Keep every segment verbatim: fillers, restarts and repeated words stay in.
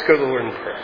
go to the Lord in prayer.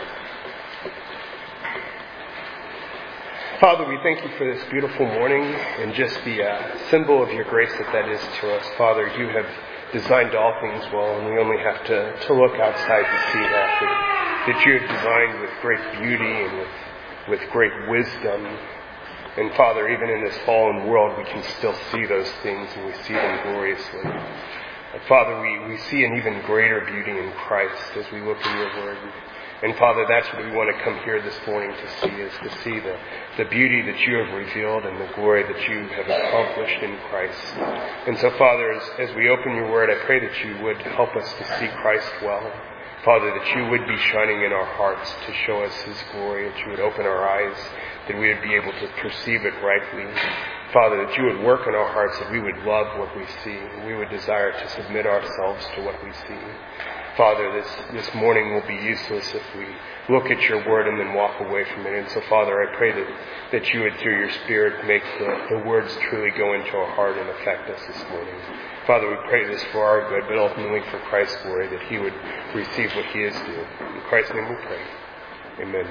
Father, we thank you for this beautiful morning and just the uh, symbol of your grace that that is to us. Father, you have designed all things well, and we only have to, to look outside to see that, that, that you have designed with great beauty and with, with great wisdom. And Father, even in this fallen world, we can still see those things, and we see them gloriously. And Father, we, we see an even greater beauty in Christ as we look in your word. And Father, that's what we want to come here this morning to see, is to see the, the beauty that you have revealed and the glory that you have accomplished in Christ. And so, Father, as, as we open your word, I pray that you would help us to see Christ well. Father, that you would be shining in our hearts to show us his glory, that you would open our eyes, that we would be able to perceive it rightly. Father, that you would work in our hearts, that we would love what we see, and we would desire to submit ourselves to what we see. Father, this, this morning will be useless if we look at your word and then walk away from it. And so, Father, I pray that, that you would, through your Spirit, make the, the words truly go into our heart and affect us this morning. Father, we pray this for our good, but ultimately for Christ's glory, that he would receive what he is due. In Christ's name we pray. Amen.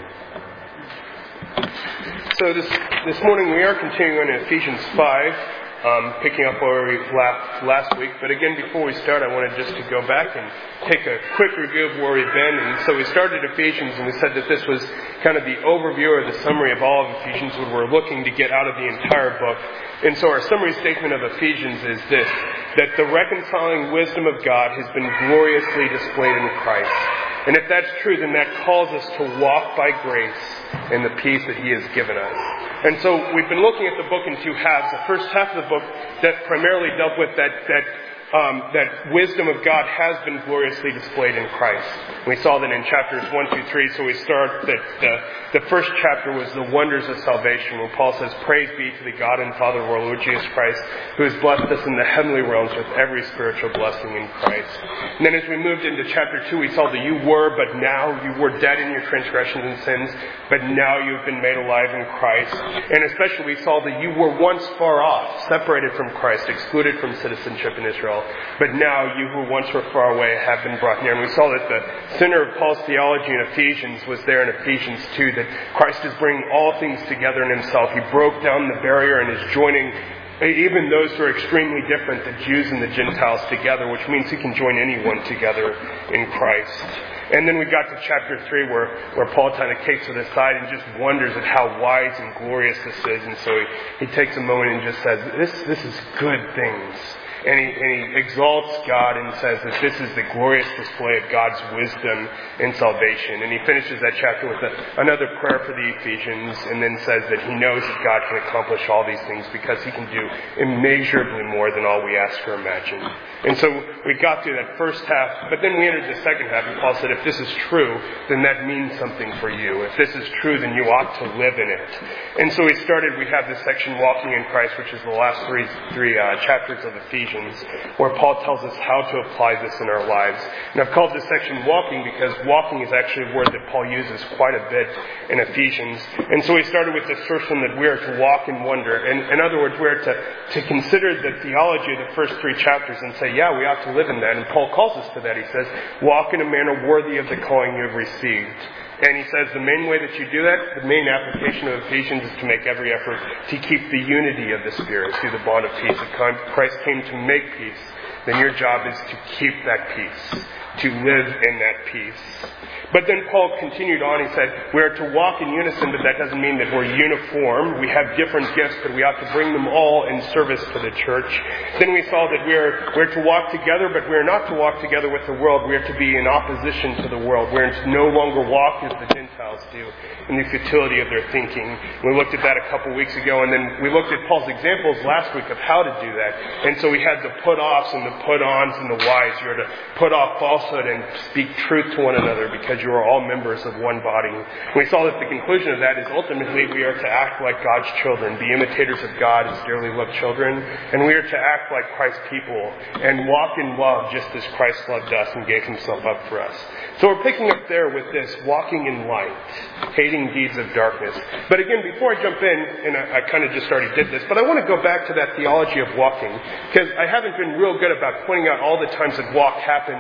So this, this morning we are continuing on Ephesians five. Um, picking up where we left last week. But again, before we start, I wanted just to go back and take a quick review of where we've been. And so we started Ephesians, and we said that this was kind of the overview or the summary of all of Ephesians, what we're looking to get out of the entire book. And so our summary statement of Ephesians is this, that the reconciling wisdom of God has been gloriously displayed in Christ. And if that's true, then that calls us to walk by grace in the peace that he has given us. And so we've been looking at the book in two halves. The first half of the book that primarily dealt with that that um, that wisdom of God has been gloriously displayed in Christ. We saw that in chapters one through three. So we start that the, the first chapter was the wonders of salvation, where Paul says, "Praise be to the God and Father of our Lord Jesus Christ, who has blessed us in the heavenly realms with every spiritual blessing in Christ." And then as we moved into chapter two, we saw that you were, but now you were dead in your transgressions and sins, but now you have been made alive in Christ. And especially we saw that you were once far off, separated from Christ, excluded from citizenship in Israel. But now you who once were far away have been brought near. And we saw that the center of Paul's theology in Ephesians was there in Ephesians two, that Christ is bringing all things together in himself. He broke down the barrier and is joining even those who are extremely different, the Jews and the Gentiles, together, which means he can join anyone together in Christ. And then we got to chapter three where, where Paul kind of takes it aside and just wonders at how wise and glorious this is. And so he, he takes a moment and just says, this, this is good things. And he, and he exalts God and says that this is the glorious display of God's wisdom in salvation. And he finishes that chapter with a, another prayer for the Ephesians, and then says that he knows that God can accomplish all these things because he can do immeasurably more than all we ask or imagine. And so we got through that first half, but then we entered the second half, and Paul said, if this is true, then that means something for you. If this is true, then you ought to live in it. And so we started, we have this section, Walking in Christ, which is the last three, three uh, chapters of Ephesians, where Paul tells us how to apply this in our lives. And I've called this section walking because walking is actually a word that Paul uses quite a bit in Ephesians. And so we started with this first one, that we are to walk in wonder. And in other words, we are to, to consider the theology of the first three chapters and say, yeah, we ought to live in that. And Paul calls us to that. He says, walk in a manner worthy of the calling you have received. And he says the main way that you do that, the main application of Ephesians, is to make every effort to keep the unity of the Spirit through the bond of peace. If Christ came to make peace, then your job is to keep that peace, to live in that peace. But then Paul continued on. He said, we are to walk in unison, but that doesn't mean that we're uniform. We have different gifts, but we ought to bring them all in service to the church. Then we saw that we're, we're to walk together, but we're not to walk together with the world. We're to be in opposition to the world. We're to no longer walk as the Gentiles do in the futility of their thinking. We looked at that a couple weeks ago, and then we looked at Paul's examples last week of how to do that. And so we had the put-offs and the put-ons and the whys. You're to put off falsehood and speak truth to one another because you are all members of one body. We saw that the conclusion of that is ultimately we are to act like God's children, be imitators of God as dearly loved children, and we are to act like Christ's people and walk in love just as Christ loved us and gave himself up for us. So we're picking up there with this, walking in light, hating deeds of darkness. But again, before I jump in, and I, I kind of just already did this, but I want to go back to that theology of walking, because I haven't been real good about pointing out all the times that walk happens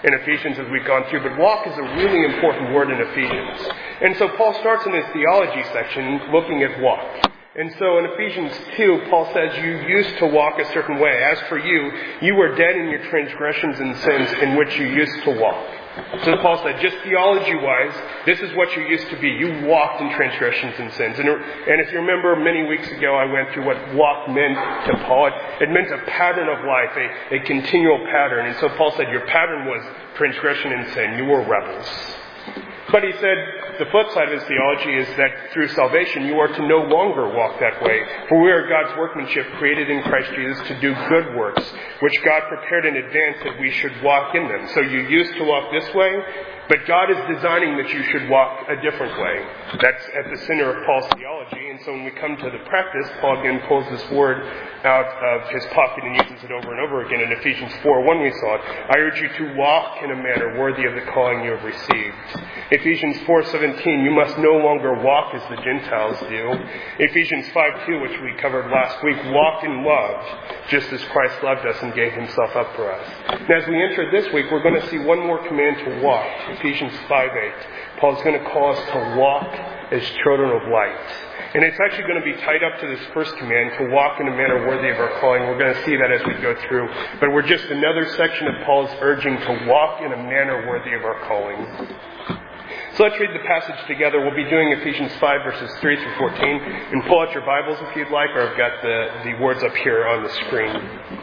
in Ephesians as we've gone through, but walk is a really important word in Ephesians. And so Paul starts in his theology section looking at walk. And so in Ephesians two, Paul says, you used to walk a certain way. As for you, you were dead in your transgressions and sins in which you used to walk. So Paul said, just theology-wise, this is what you used to be. You walked in transgressions and sins. And, and if you remember, many weeks ago, I went through what walk meant to Paul. It, it meant a pattern of life, a, a continual pattern. And so Paul said, your pattern was transgression and sin. You were rebels. But he said, the flip side of his theology is that through salvation, you are to no longer walk that way. For we are God's workmanship, created in Christ Jesus to do good works, which God prepared in advance that we should walk in them. So you used to walk this way, but God is designing that you should walk a different way. That's at the center of Paul's theology. And so when we come to the practice, Paul again pulls this word out of his pocket and uses it over and over again. In Ephesians four one we saw it. I urge you to walk in a manner worthy of the calling you have received. Ephesians four seventeen, you must no longer walk as the Gentiles do. Ephesians five two, which we covered last week, walk in love, just as Christ loved us and gave himself up for us. And as we enter this week, we're going to see one more command to walk. Ephesians five eight. Paul's going to call us to walk as children of light. And it's actually going to be tied up to this first command, to walk in a manner worthy of our calling. We're going to see that as we go through. But we're just another section of Paul's urging to walk in a manner worthy of our calling. So let's read the passage together. We'll be doing Ephesians five, verses three through fourteen. And pull out your Bibles if you'd like, or I've got the, the words up here on the screen.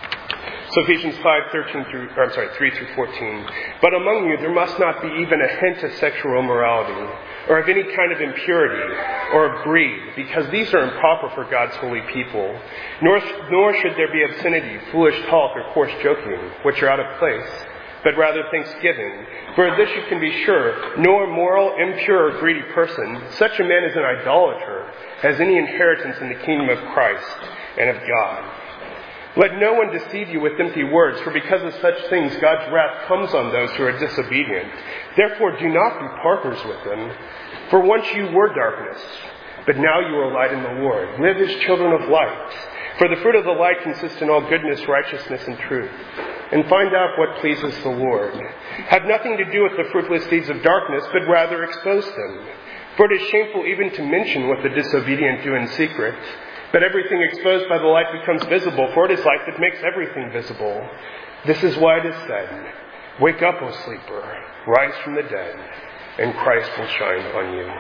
So Ephesians five, thirteen through, or I'm sorry, three through fourteen. But among you there must not be even a hint of sexual immorality, or of any kind of impurity, or of greed, because these are improper for God's holy people. Nor, nor should there be obscenity, foolish talk, or coarse joking, which are out of place, but rather thanksgiving. For this you can be sure, no immoral, impure, or greedy person, such a man as an idolater, has any inheritance in the kingdom of Christ and of God. Let no one deceive you with empty words, for because of such things God's wrath comes on those who are disobedient. Therefore do not be partners with them. For once you were darkness, but now you are light in the Lord. Live as children of light. For the fruit of the light consists in all goodness, righteousness, and truth. And find out what pleases the Lord. Have nothing to do with the fruitless deeds of darkness, but rather expose them. For it is shameful even to mention what the disobedient do in secret. But everything exposed by the light becomes visible, for it is light that makes everything visible. This is why it is said, wake up, O sleeper, rise from the dead, and Christ will shine on you.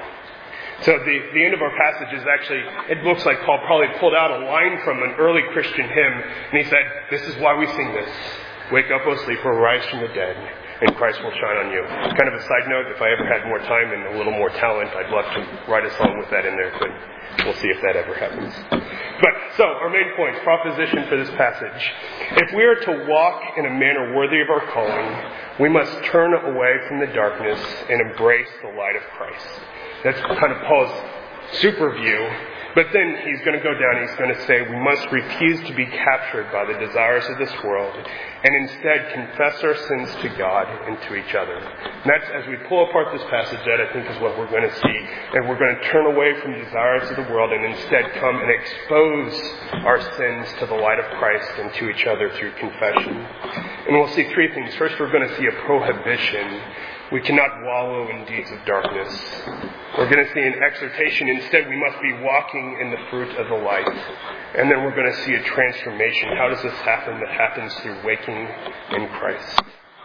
So the, the end of our passage is actually, it looks like Paul probably pulled out a line from an early Christian hymn, and he said, this is why we sing this. Wake up, O sleeper, rise from the dead, and Christ will shine on you. Kind of a side note, if I ever had more time and a little more talent, I'd love to write a song with that in there, but we'll see if that ever happens. But, so, our main point, proposition for this passage. If we are to walk in a manner worthy of our calling, we must turn away from the darkness and embrace the light of Christ. That's kind of Paul's super view. But then he's going to go down and he's going to say we must refuse to be captured by the desires of this world and instead confess our sins to God and to each other. And that's, as we pull apart this passage, that I think is what we're going to see. And we're going to turn away from the desires of the world and instead come and expose our sins to the light of Christ and to each other through confession. And we'll see three things. First, we're going to see a prohibition. We cannot wallow in deeds of darkness. We're going to see an exhortation. Instead, we must be walking in the fruit of the light. And then we're going to see a transformation. How does this happen? That happens through waking in Christ.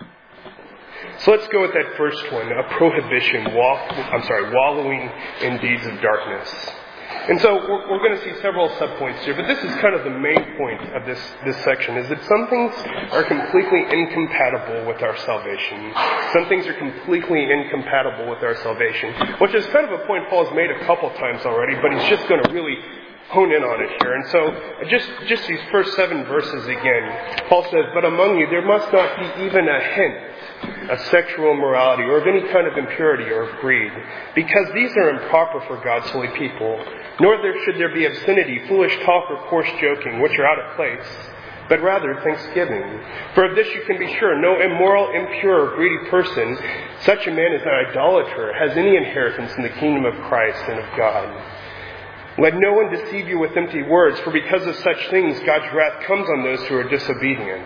So let's go with that first one, a prohibition. Walk, I'm sorry, wallowing in deeds of darkness. And so we're, we're going to see several subpoints here, but this is kind of the main point of this, this section, is that some things are completely incompatible with our salvation. Some things are completely incompatible with our salvation, which is kind of a point Paul's made a couple times already, but he's just going to really hone in on it here. And so just, just these first seven verses again, Paul says, but among you there must not be even a hint of sexual immorality or of any kind of impurity or of greed, because these are improper for God's holy people. Nor there should there be obscenity, foolish talk, or coarse joking, which are out of place, but rather thanksgiving. For of this you can be sure, no immoral, impure, or greedy person, such a man as an idolater, has any inheritance in the kingdom of Christ and of God. Let no one deceive you with empty words, for because of such things God's wrath comes on those who are disobedient.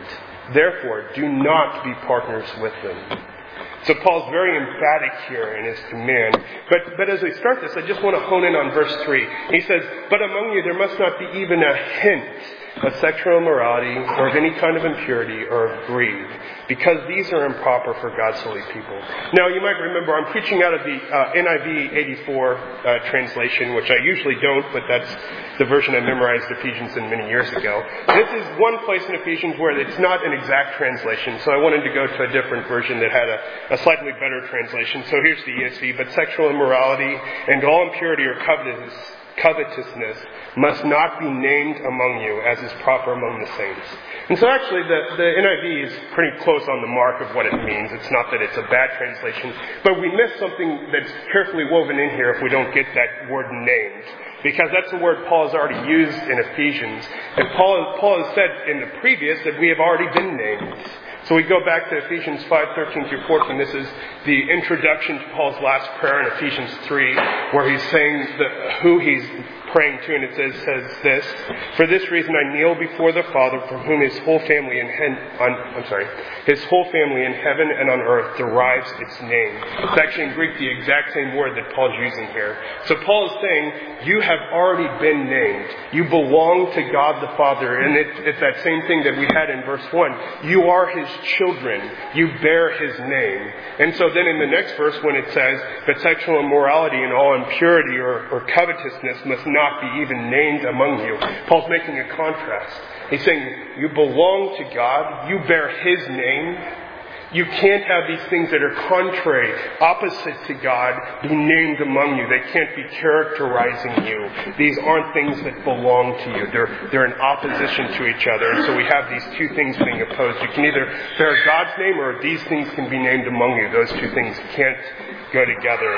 Therefore, do not be partners with them. So Paul's very emphatic here in his command. But, but as we start this, I just want to hone in on verse three. He says, but among you there must not be even a hint of sexual immorality or of any kind of impurity or of greed, because these are improper for God's holy people. Now, you might remember I'm preaching out of the uh, N I V eighty-four uh, translation, which I usually don't, but that's the version I memorized Ephesians in many years ago. This is one place in Ephesians where it's not an exact translation, so I wanted to go to a different version that had a, a slightly better translation. So here's the E S V. But sexual immorality and all impurity or covetous, covetousness must not be named among you, as is proper among the saints. And so actually the, the N I V is pretty close on the mark of what it means. It's not that it's a bad translation, but we miss something that's carefully woven in here if we don't get that word named. Because that's the word Paul has already used in Ephesians. And Paul, Paul has said in the previous that we have already been named. So we go back to Ephesians five, thirteen through fourteen. This is the introduction to Paul's last prayer in Ephesians three, where he's saying the, who he's praying to, and it says, says this, for this reason I kneel before the Father, from whom his whole family in he- on, I'm sorry, his whole family in heaven and on earth derives its name. It's actually in Greek the exact same word that Paul's using here. So Paul is saying, you have already been named. You belong to God the Father, and it, it's that same thing that we had in verse one. You are his children. You bear his name. And so then in the next verse when it says that sexual immorality and all impurity or, or covetousness must not be even named among you, Paul's making a contrast. He's saying you belong to God. You bear his name. You can't have these things that are contrary, opposite to God, be named among you. They can't be characterizing you. These aren't things that belong to you. They're, they're in opposition to each other. And so we have these two things being opposed. You can either bear God's name or these things can be named among you. Those two things can't go together.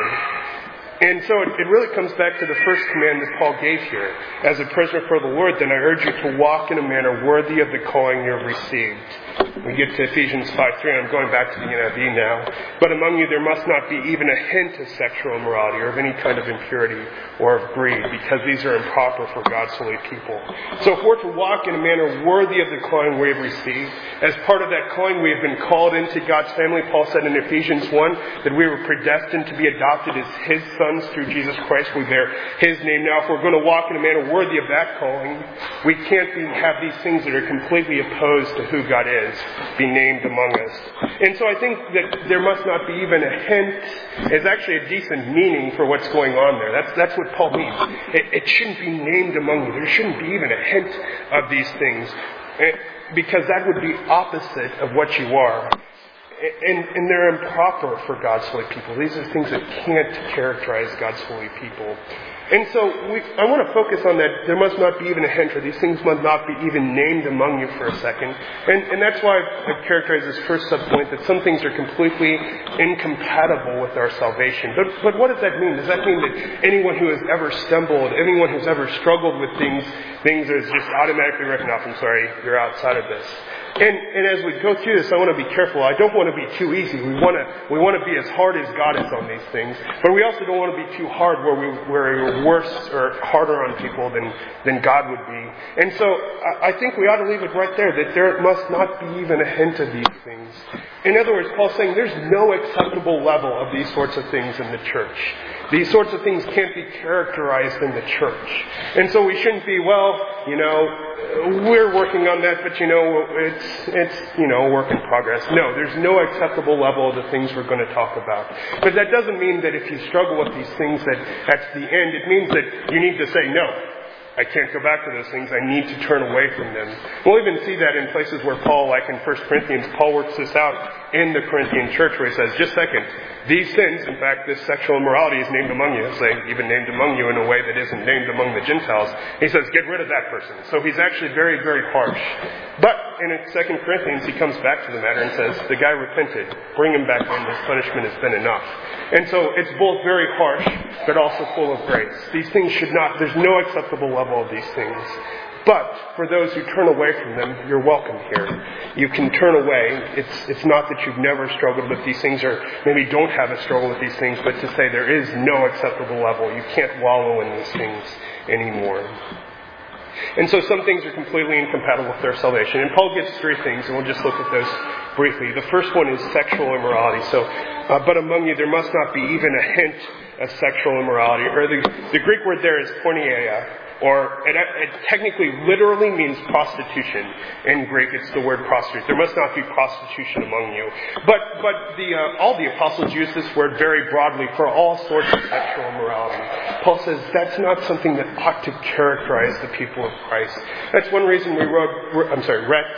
And so it, it really comes back to the first command that Paul gave here. As a prisoner for the Lord, then I urge you to walk in a manner worthy of the calling you have received. We get to Ephesians five three, and I'm going back to the N I V now. But among you there must not be even a hint of sexual immorality or of any kind of impurity or of greed, because these are improper for God's holy people. So if we're to walk in a manner worthy of the calling we have received, as part of that calling we have been called into God's family. Paul said in Ephesians one that we were predestined to be adopted as his sons through Jesus Christ. We bear his name. Now if we're going to walk in a manner worthy of that calling, we can't be, have these things that are completely opposed to who God is be named among us. And so I think that there must not be even a hint. Is actually a decent meaning for what's going on there. That's that's what Paul means. It, it shouldn't be named among you. There shouldn't be even a hint of these things, because that would be opposite of what you are. And, and they're improper for God's holy people. These are things that can't characterize God's holy people. And so we, I want to focus on that. There must not be even a hint, or these things must not be even named among you for a second. And, and that's why I characterize this first subpoint, that some things are completely incompatible with our salvation. But, but what does that mean? Does that mean that anyone who has ever stumbled, anyone who's ever struggled with things, things is just automatically written off? I'm sorry, you're outside of this. And, and as we go through this, I want to be careful. I don't want to be too easy. We want to we want to be as hard as God is on these things, but we also don't want to be too hard where we where we're worse or harder on people than than God would be. And so I, I think we ought to leave it right there, that there must not be even a hint of these things. In other words, Paul's saying there's no acceptable level of these sorts of things in the church. These sorts of things can't be characterized in the church. And so we shouldn't be, well, you know, we're working on that, but you know, it's, it's, you know, a work in progress. No, there's no acceptable level of the things we're going to talk about. But that doesn't mean that if you struggle with these things that that's the end. It means that you need to say, no, I can't go back to those things. I need to turn away from them. We'll even see that in places where Paul, like in First Corinthians, Paul works this out in the Corinthian church where he says, just a second, these sins, in fact, this sexual immorality is named among you. It's like even named among you in a way that isn't named among the Gentiles. He says, get rid of that person. So he's actually very, very harsh. But in Second Corinthians, he comes back to the matter and says, the guy repented. Bring him back in. His punishment has been enough. And so it's both very harsh, but also full of grace. These things should not, there's no acceptable level of these things. But for those who turn away from them, you're welcome here. You can turn away. It's it's not that you've never struggled with these things or maybe don't have a struggle with these things, but to say there is no acceptable level. You can't wallow in these things anymore. And so some things are completely incompatible with their salvation. And Paul gives three things, and we'll just look at those briefly. The first one is sexual immorality. So, uh, but among you there must not be even a hint of sexual immorality. Or the, the Greek word there is porneia, or it, it technically literally means prostitution. In Greek, it's the word prostitute. There must not be prostitution among you. But but the uh, all the apostles use this word very broadly for all sorts of sexual immorality. Paul says that's not something that ought to characterize the people of Christ. That's one reason we wrote. I'm sorry, read.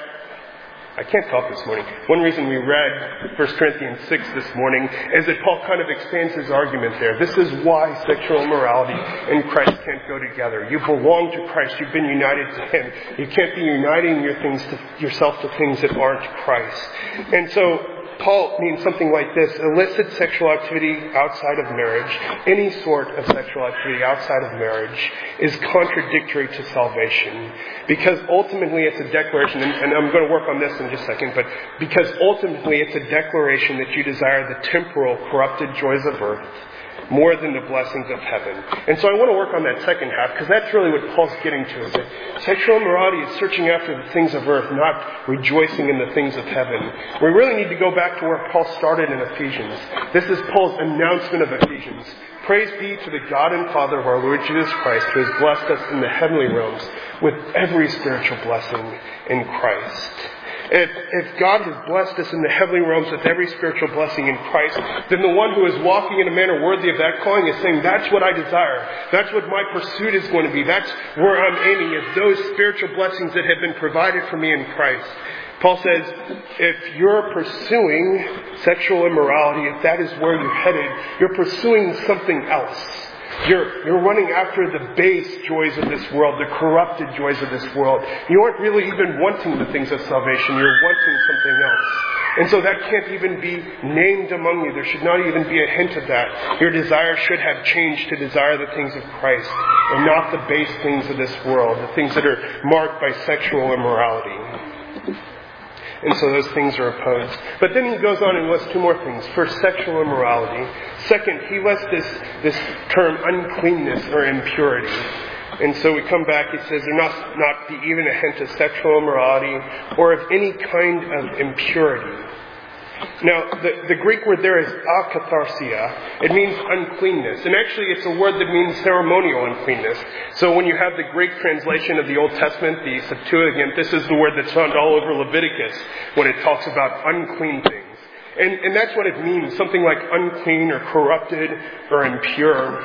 I can't talk this morning. One reason we read First Corinthians six this morning is that Paul kind of expands his argument there. This is why sexual immorality and Christ can't go together. You belong to Christ. You've been united to Him. You can't be uniting your things to, yourself to things that aren't Christ. And so Paul means something like this: illicit sexual activity outside of marriage, any sort of sexual activity outside of marriage, is contradictory to salvation. Because ultimately it's a declaration, and, and I'm going to work on this in just a second, but because ultimately it's a declaration that you desire the temporal, corrupted joys of earth more than the blessings of heaven. And so I want to work on that second half, because that's really what Paul's getting to, is that sexual immorality is searching after the things of earth, not rejoicing in the things of heaven. We really need to go back to where Paul started in Ephesians. This is Paul's announcement of Ephesians. Praise be to the God and Father of our Lord Jesus Christ, who has blessed us in the heavenly realms with every spiritual blessing in Christ. If, if God has blessed us in the heavenly realms with every spiritual blessing in Christ, then the one who is walking in a manner worthy of that calling is saying, that's what I desire. That's what my pursuit is going to be. That's where I'm aiming, is those spiritual blessings that have been provided for me in Christ. Paul says, if you're pursuing sexual immorality, if that is where you're headed, you're pursuing something else. You're, you're running after the base joys of this world, the corrupted joys of this world. You aren't really even wanting the things of salvation. You're wanting something else. And so that can't even be named among you. There should not even be a hint of that. Your desire should have changed to desire the things of Christ and not the base things of this world, the things that are marked by sexual immorality. And so those things are opposed. But then he goes on and lists two more things. First, sexual immorality. Second, he lists this, this term uncleanness or impurity. And so we come back, he says there must not be even a hint of sexual immorality or of any kind of impurity. Now, the, the Greek word there is akatharsia. It means uncleanness. And actually, it's a word that means ceremonial uncleanness. So when you have the Greek translation of the Old Testament, the Septuagint, this is the word that's found all over Leviticus when it talks about unclean things. And, and that's what it means, something like unclean or corrupted or impure.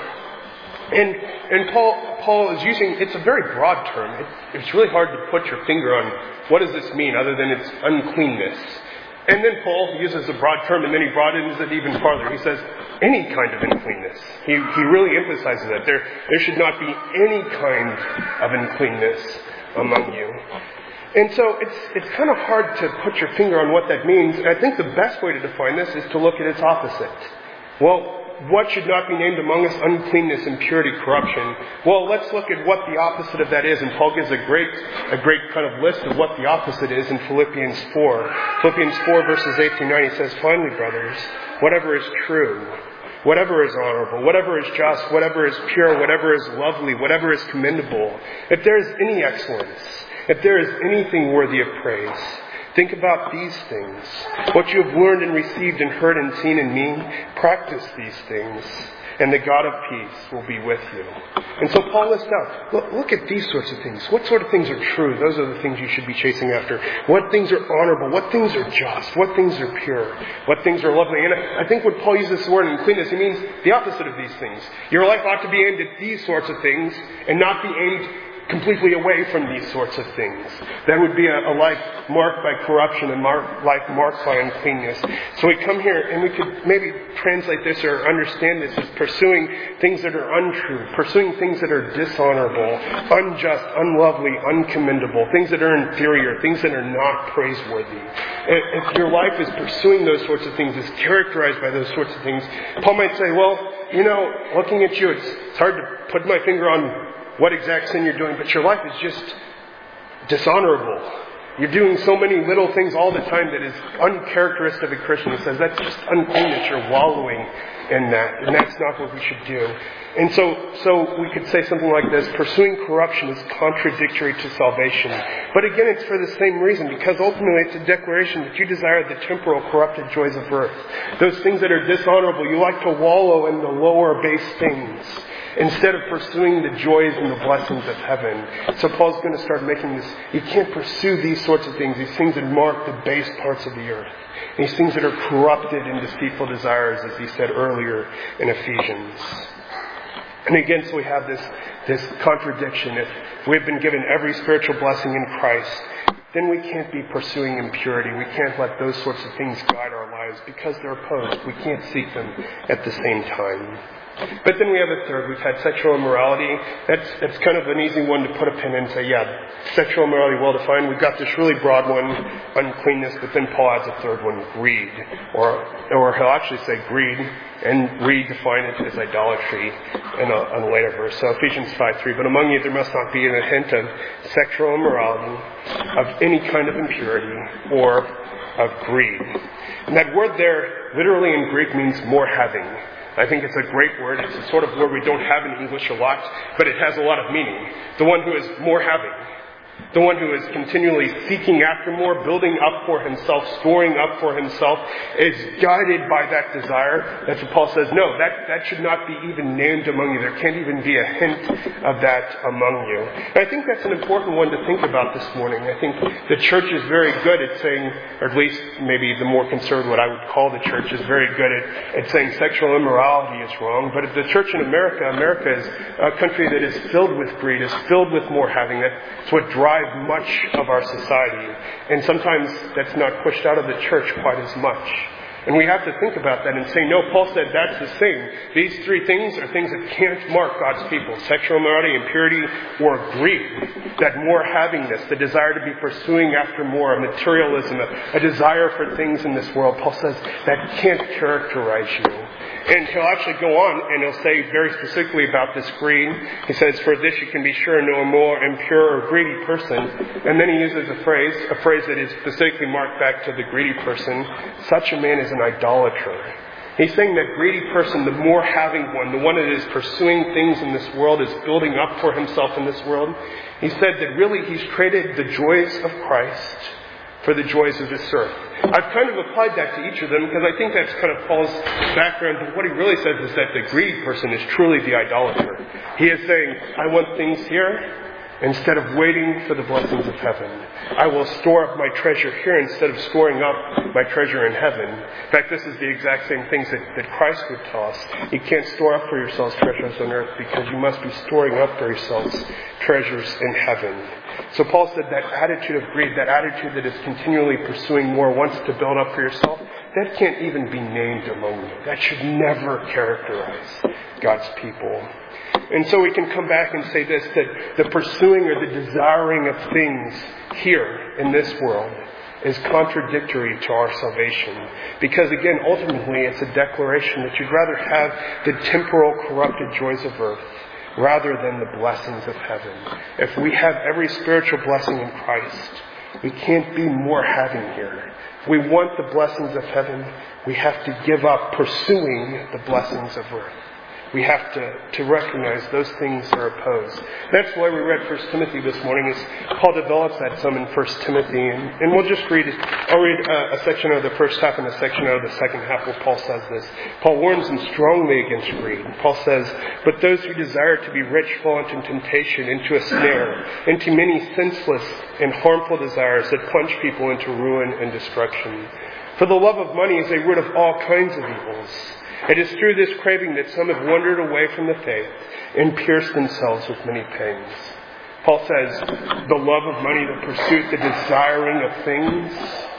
And and Paul Paul is using, it's a very broad term. It, it's really hard to put your finger on what does this mean other than it's uncleanness. And then Paul uses a broad term, and then he broadens it even farther. He says, any kind of uncleanness. He he really emphasizes that. There, there should not be any kind of uncleanness among you. And so it's it's kind of hard to put your finger on what that means. And I think the best way to define this is to look at its opposite. Well, what should not be named among us? Uncleanness, impurity, corruption. Well, let's look at what the opposite of that is. And Paul gives a great, a great kind of list of what the opposite is in Philippians four. Philippians four verses eight through nine, he says, finally, brothers, whatever is true, whatever is honorable, whatever is just, whatever is pure, whatever is lovely, whatever is commendable, if there is any excellence, if there is anything worthy of praise, think about these things. What you have learned and received and heard and seen in me, practice these things, and the God of peace will be with you. And so Paul lists out, look, look at these sorts of things. What sort of things are true? Those are the things you should be chasing after. What things are honorable? What things are just? What things are pure? What things are lovely? And I think when Paul uses this word uncleanness, he means the opposite of these things. Your life ought to be aimed at these sorts of things and not be aimed completely away from these sorts of things. That would be a, a life marked by corruption, a mark, life marked by uncleanness. So we come here and we could maybe translate this or understand this as pursuing things that are untrue, pursuing things that are dishonorable, unjust, unlovely, uncommendable, things that are inferior, things that are not praiseworthy. If your life is pursuing those sorts of things, is characterized by those sorts of things, Paul might say, well, you know, looking at you, it's, it's hard to put my finger on what exact sin you're doing, but your life is just dishonorable. You're doing so many little things all the time that is uncharacteristic of a Christian. He says that's just uncleanness. You're wallowing in that. And that's not what we should do. And so, so we could say something like this: pursuing corruption is contradictory to salvation. But again, it's for the same reason, because ultimately it's a declaration that you desire the temporal, corrupted joys of earth. Those things that are dishonorable, you like to wallow in the lower base things, instead of pursuing the joys and the blessings of heaven. So Paul's going to start making this, you can't pursue these sorts of things, these things that mark the base parts of the earth. These things that are corrupted in deceitful desires, as he said earlier in Ephesians. And again, so we have this, this contradiction. If we've been given every spiritual blessing in Christ, then we can't be pursuing impurity. We can't let those sorts of things guide our lives because they're opposed. We can't seek them at the same time. But then we have a third. We've had sexual immorality. That's that's kind of an easy one to put a pin in and say, yeah, sexual immorality well defined. We've got this really broad one, uncleanness, but then Paul adds a third one, greed. Or or he'll actually say greed and redefine it as idolatry in a, in a later verse. So Ephesians five three, but among you there must not be a hint of sexual immorality, of any kind of impurity, or of greed. And that word there, literally in Greek, means more having. I think it's a great word. It's a sort of word we don't have in English a lot, but it has a lot of meaning. The one who is more having. The one who is continually seeking after more, building up for himself, storing up for himself, is guided by that desire. That's what Paul says, no, that, that should not be even named among you. There can't even be a hint of that among you. And I think that's an important one to think about this morning. I think the church is very good at saying, or at least maybe the more conservative, what I would call the church, is very good at, at saying sexual immorality is wrong. But the church in America, America is a country that is filled with greed, is filled with more having. That's what drives much of our society. And sometimes that's not pushed out of the church quite as much. And we have to think about that and say, no, Paul said that's the same. These three things are things that can't mark God's people. Sexual immorality, impurity, or greed. That more havingness, the desire to be pursuing after more, materialism, a, a desire for things in this world. Paul says that can't characterize you. And he'll actually go on and he'll say very specifically about this greed. He says, for this you can be sure no more impure or greedy person. And then he uses a phrase, a phrase that is specifically marked back to the greedy person. Such a man is an idolater. He's saying that greedy person, the more having one, the one that is pursuing things in this world, is building up for himself in this world. He said that really he's traded the joys of Christ for the joys of this earth. I've kind of applied that to each of them because I think that's kind of Paul's background. But what he really says is that the greedy person is truly the idolater. He is saying, I want things here instead of waiting for the blessings of heaven. I will store up my treasure here instead of storing up my treasure in heaven. In fact, this is the exact same things that, that Christ would tell us. You can't store up for yourselves treasures on earth because you must be storing up for yourselves treasures in heaven. So Paul said that attitude of greed, that attitude that is continually pursuing more, wants to build up for yourself, that can't even be named among you. That should never characterize God's people. And so we can come back and say this, that the pursuing or the desiring of things here in this world is contradictory to our salvation. Because again, ultimately, it's a declaration that you'd rather have the temporal corrupted joys of earth rather than the blessings of heaven. If we have every spiritual blessing in Christ, we can't be more having here. If we want the blessings of heaven, we have to give up pursuing the blessings of earth. We have to, to recognize those things are opposed. That's why we read First Timothy this morning. Is Paul develops that some in First Timothy. And, and we'll just read, I'll read a, a section out of the first half and a section out of the second half where Paul says this. Paul warns them strongly against greed. Paul says, but those who desire to be rich fall into temptation, into a snare, into many senseless and harmful desires that plunge people into ruin and destruction. For the love of money is a root of all kinds of evils. It is through this craving that some have wandered away from the faith and pierced themselves with many pangs. Paul says, the love of money, the pursuit, the desiring of things,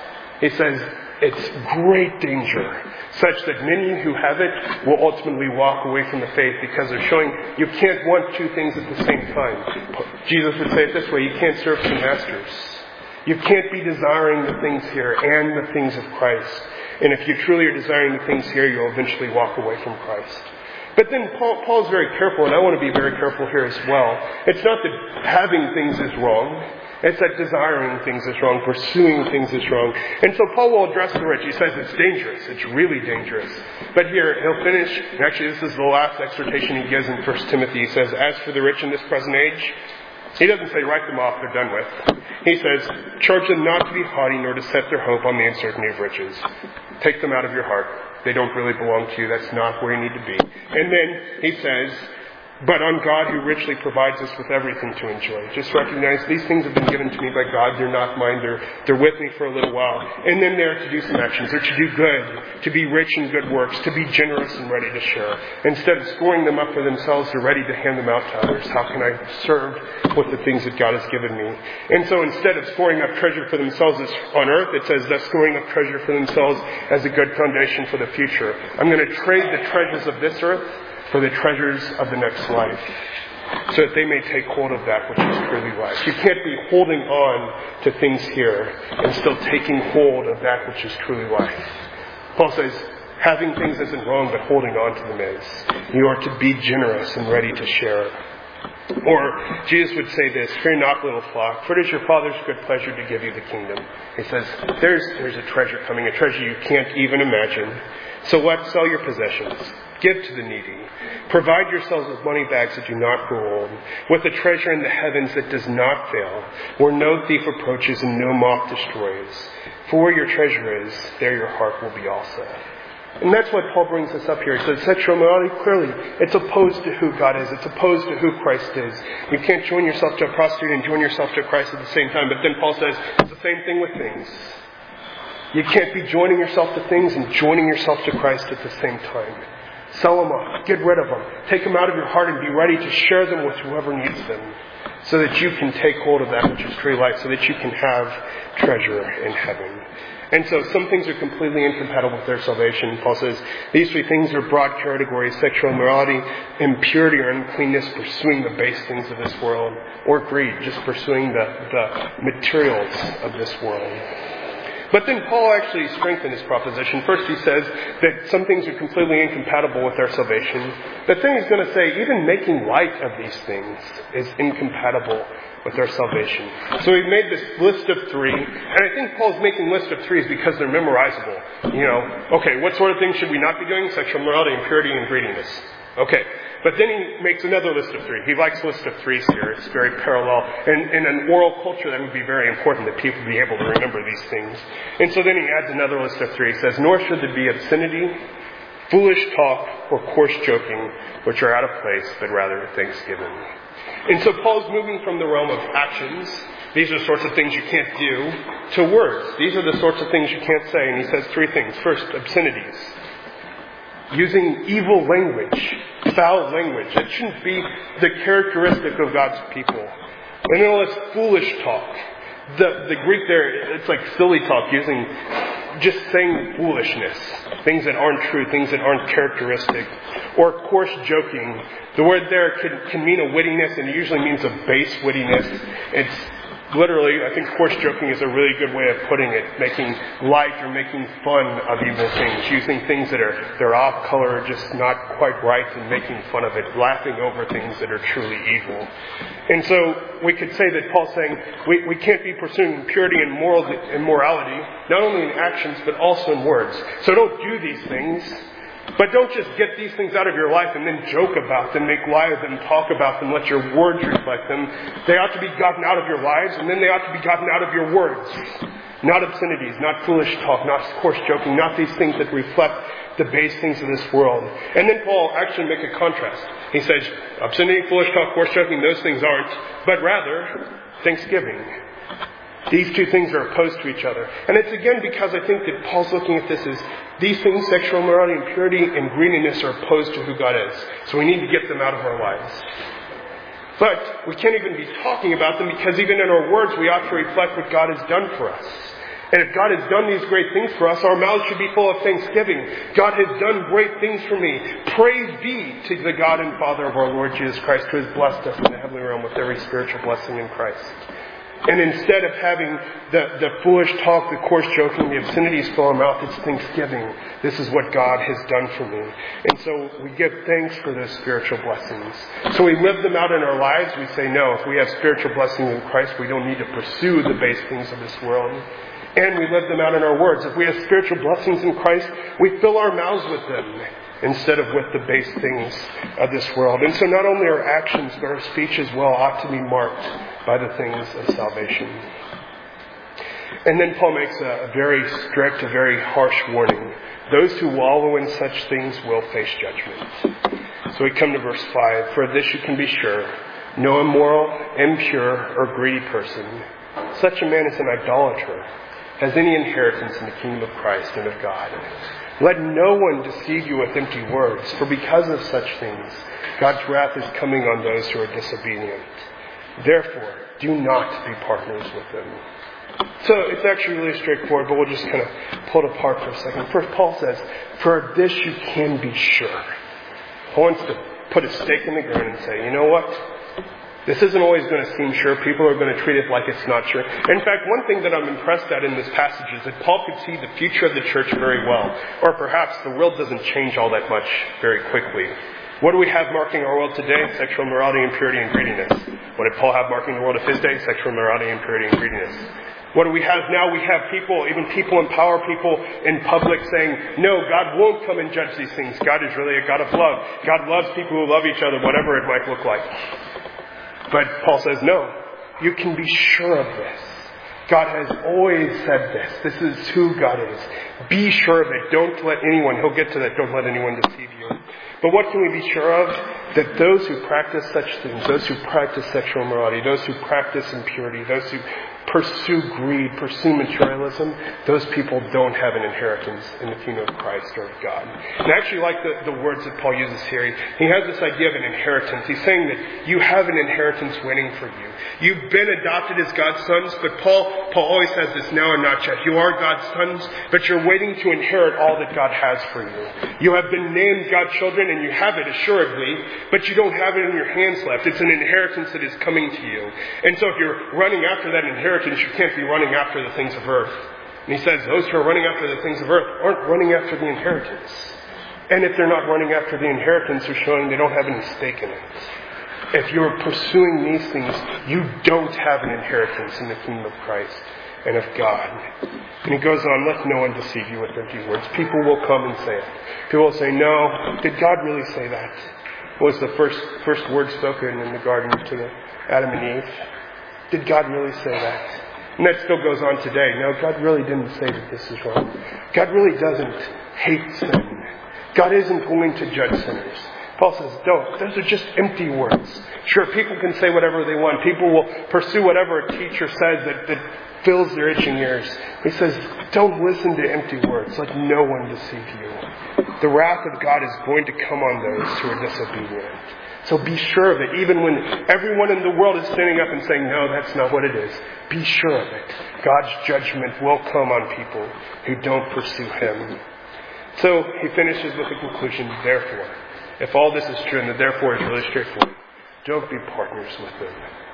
he says, it's great danger, such that many who have it will ultimately walk away from the faith because they're showing you can't want two things at the same time. Jesus would say it this way, you can't serve two masters. You can't be desiring the things here and the things of Christ. And if you truly are desiring the things here, you'll eventually walk away from Christ. But then Paul, Paul's very careful, and I want to be very careful here as well. It's not that having things is wrong. It's that desiring things is wrong, pursuing things is wrong. And so Paul will address the rich. He says it's dangerous. It's really dangerous. But here, he'll finish. Actually, this is the last exhortation he gives in First Timothy. He says, as for the rich in this present age, he doesn't say write them off, they're done with. He says, charge them not to be haughty nor to set their hope on the uncertainty of riches. Take them out of your heart. They don't really belong to you. That's not where you need to be. And then he says, but on God who richly provides us with everything to enjoy. Just recognize these things have been given to me by God. They're not mine. They're, they're with me for a little while. And then they're to do some actions. They're to do good, to be rich in good works, to be generous and ready to share. Instead of storing them up for themselves, they're ready to hand them out to others. How can I serve with the things that God has given me? And so instead of storing up treasure for themselves on earth, it says thus storing up treasure for themselves as a good foundation for the future. I'm going to trade the treasures of this earth for the treasures of the next life, so that they may take hold of that which is truly life. You can't be holding on to things here and still taking hold of that which is truly life. Paul says, having things isn't wrong, but holding on to them is. You are to be generous and ready to share. Or Jesus would say this, fear not, little flock, for it is your Father's good pleasure to give you the kingdom. He says, there's, there's a treasure coming, a treasure you can't even imagine. So what? Sell your possessions. Give to the needy. Provide yourselves with money bags that do not grow old, with a treasure in the heavens that does not fail, where no thief approaches and no moth destroys. For where your treasure is, there your heart will be also. And that's what Paul brings us up here. He says sexual immorality, clearly, it's opposed to who God is. It's opposed to who Christ is. You can't join yourself to a prostitute and join yourself to Christ at the same time. But then Paul says it's the same thing with things. You can't be joining yourself to things and joining yourself to Christ at the same time. Sell them off. Get rid of them. Take them out of your heart and be ready to share them with whoever needs them, so that you can take hold of that which is true life, so that you can have treasure in heaven. And so some things are completely incompatible with their salvation. Paul says these three things are broad categories: sexual immorality, impurity or uncleanness, pursuing the base things of this world, or greed, just pursuing the, the materials of this world. But then Paul actually strengthened his proposition. First he says that some things are completely incompatible with our salvation. But then he's going to say even making light of these things is incompatible with our salvation. So we've made this list of three. And I think Paul's making list of three is because they're memorizable. You know, okay, what sort of things should we not be doing? Sexual immorality, impurity, and greediness. Okay. But then he makes another list of three. He likes a list of threes here. It's very parallel. And in an oral culture, that would be very important that people be able to remember these things. And so then he adds another list of three. He says, nor should there be obscenity, foolish talk, or coarse joking, which are out of place, but rather thanksgiving. And so Paul's moving from the realm of actions. These are the sorts of things you can't do, to words. These are the sorts of things you can't say. And he says three things. First, obscenities. Using evil language, foul language. It shouldn't be the characteristic of God's people. And then it's foolish talk. The, the Greek there, it's like silly talk, using, just saying foolishness. Things that aren't true, things that aren't characteristic. Or coarse joking. The word there can, can mean a wittiness, and it usually means a base wittiness. It's literally, I think coarse joking is a really good way of putting it. Making light or making fun of evil things. Using things that are they're off color, just not quite right, and making fun of it. Laughing over things that are truly evil. And so we could say that Paul's saying we, we can't be pursuing purity and moral immorality, not only in actions but also in words. So don't do these things. But don't just get these things out of your life and then joke about them, make light of them, talk about them, let your words reflect them. They ought to be gotten out of your lives, and then they ought to be gotten out of your words. Not obscenities, not foolish talk, not coarse joking, not these things that reflect the base things of this world. And then Paul actually makes a contrast. He says, obscenity, foolish talk, coarse joking, those things aren't, but rather, thanksgiving. These two things are opposed to each other. And it's again because I think that Paul's looking at this as these things, sexual immorality, impurity, and greediness, are opposed to who God is. So we need to get them out of our lives. But we can't even be talking about them because even in our words we ought to reflect what God has done for us. And if God has done these great things for us, our mouths should be full of thanksgiving. God has done great things for me. Praise be to the God and Father of our Lord Jesus Christ, who has blessed us in the heavenly realm with every spiritual blessing in Christ. And instead of having the, the foolish talk, the coarse joking, the obscenities fill our mouth, it's thanksgiving. This is what God has done for me. And so we give thanks for those spiritual blessings. So we live them out in our lives. We say, no, if we have spiritual blessings in Christ, we don't need to pursue the base things of this world. And we live them out in our words. If we have spiritual blessings in Christ, we fill our mouths with them instead of with the base things of this world. And so not only our actions, but our speech as well ought to be marked by the things of salvation. And then Paul makes a very strict, a very harsh warning. Those who wallow in such things will face judgment. So we come to verse five. For this you can be sure, no immoral, impure, or greedy person, such a man is an idolater, has any inheritance in the kingdom of Christ and of God. Let no one deceive you with empty words, for because of such things, God's wrath is coming on those who are disobedient. Therefore, do not be partners with them. So it's actually really straightforward, but we'll just kind of pull it apart for a second. First, Paul says, for this you can be sure. Paul wants to put a stake in the ground and say, you know what? This isn't always going to seem sure. People are going to treat it like it's not sure. In fact, one thing that I'm impressed at in this passage is that Paul could see the future of the church very well. Or perhaps the world doesn't change all that much very quickly. What do we have marking our world today? Sexual immorality, impurity, and greediness. What did Paul have marking the world of his day? Sexual immorality, impurity, and greediness. What do we have now? We have people, even people in power, people in public saying, no, God won't come and judge these things. God is really a God of love. God loves people who love each other, whatever it might look like. But Paul says, no, you can be sure of this. God has always said this. This is who God is. Be sure of it. Don't let anyone, he'll get to that, don't let anyone deceive you. But what can we be sure of? That those who practice such things, those who practice sexual immorality, those who practice impurity, those who pursue greed, pursue materialism, those people don't have an inheritance in the kingdom of Christ or of God. And I actually like the, the words that Paul uses here. He has this idea of an inheritance. He's saying that you have an inheritance waiting for you. You've been adopted as God's sons, but Paul, Paul always says this now and not yet. You are God's sons, but you're waiting to inherit all that God has for you. You have been named God's children, and you have it assuredly, but you don't have it in your hands left. It's an inheritance that is coming to you. And so if you're running after that inheritance, you can't be running after the things of earth. And he says those who are running after the things of earth aren't running after the inheritance. And if they're not running after the inheritance, they're showing they don't have any stake in it. If you're pursuing these things, you don't have an inheritance in the kingdom of Christ and of God. And he goes on, let no one deceive you with empty words. People will come and say it. People will say, no, did God really say that? What was the first, first word spoken in the garden to Adam and Eve? Did God really say that? And that still goes on today. No, God really didn't say that this is wrong. God really doesn't hate sin. God isn't going to judge sinners. Paul says, don't. Those are just empty words. Sure, people can say whatever they want. People will pursue whatever a teacher says that, that fills their itching ears. He says, don't listen to empty words. Let no one deceive you. The wrath of God is going to come on those who are disobedient. So be sure of it. Even when everyone in the world is standing up and saying, no, that's not what it is. Be sure of it. God's judgment will come on people who don't pursue Him. So he finishes with the conclusion, therefore, if all this is true, and the therefore is really straightforward, don't be partners with them.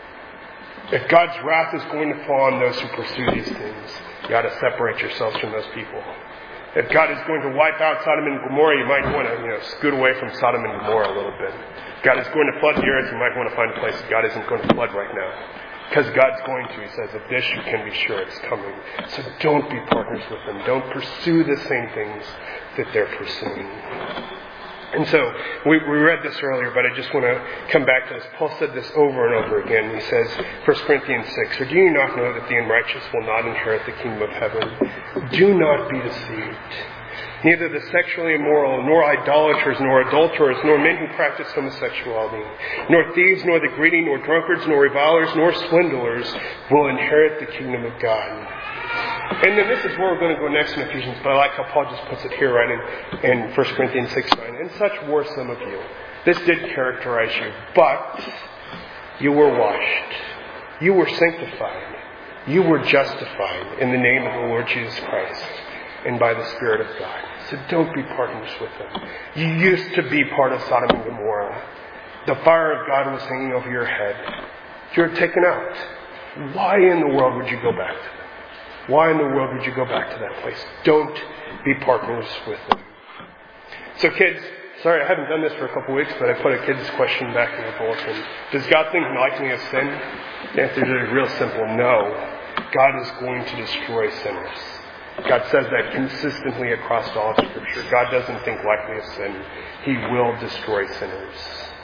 If God's wrath is going to fall on those who pursue these things, you got to separate yourselves from those people. If God is going to wipe out Sodom and Gomorrah, you might want to, you know, scoot away from Sodom and Gomorrah a little bit. If God is going to flood the earth, you might want to find a place that God isn't going to flood right now. Because God's going to, He says, of this you can be sure it's coming. So don't be partners with them. Don't pursue the same things that they're pursuing. And so, we, we read this earlier, but I just want to come back to this. Paul said this over and over again. He says, First Corinthians six, or do you not know that the unrighteous will not inherit the kingdom of heaven? Do not be deceived. Neither the sexually immoral, nor idolaters, nor adulterers, nor men who practice homosexuality, nor thieves, nor the greedy, nor drunkards, nor revilers, nor swindlers will inherit the kingdom of God. And then this is where we're going to go next in Ephesians, but I like how Paul just puts it here right in, in First Corinthians six nine. And such were some of you. This did characterize you, but you were washed. You were sanctified. You were justified in the name of the Lord Jesus Christ and by the Spirit of God. So don't be partners with them. You used to be part of Sodom and Gomorrah. The fire of God was hanging over your head. You were taken out. why in the world would you go back to them? Why in the world would you go back to that place? Don't be partners with them. So kids, sorry I haven't done this for a couple weeks, but I put a kid's question back in the bulletin. Does God think liking is sin? The answer is real simple, no. God is going to destroy sinners. God says that consistently across all of Scripture. God doesn't think likely is sin. He will destroy sinners.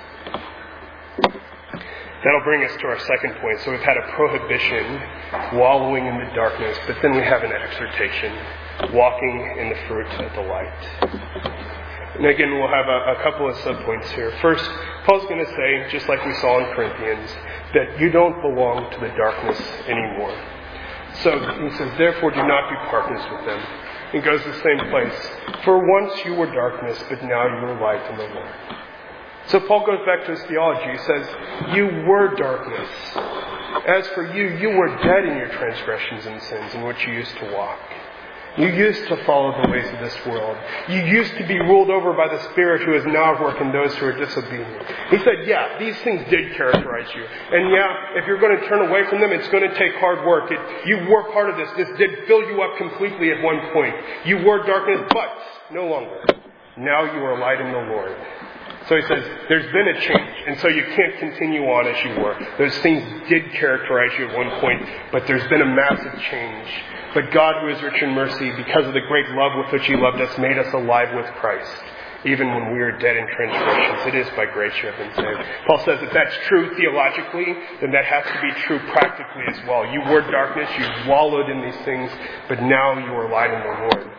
That'll bring us to our second point. So we've had a prohibition, wallowing in the darkness, but then we have an exhortation, walking in the fruit of the light. And again, we'll have a, a couple of subpoints here. First, Paul's going to say, just like we saw in Corinthians, that you don't belong to the darkness anymore. So he says, therefore do not be partners with them. He goes to the same place. For once you were darkness, but now you are light in the Lord. So Paul goes back to his theology. He says, you were darkness. As for you, you were dead in your transgressions and sins in which you used to walk. You used to follow the ways of this world. You used to be ruled over by the Spirit who is now at work in those who are disobedient. He said, yeah, these things did characterize you. And yeah, if you're going to turn away from them, it's going to take hard work. It, you were part of this. This did fill you up completely at one point. You were darkness, but no longer. Now you are light in the Lord. So he says, there's been a change, and so you can't continue on as you were. Those things did characterize you at one point, but there's been a massive change. But God, who is rich in mercy, because of the great love with which He loved us, made us alive with Christ, even when we were dead in transgressions. It is by grace you have been saved. Paul says if that's true theologically, then that has to be true practically as well. You were darkness, you wallowed in these things, but now you are light in the Lord.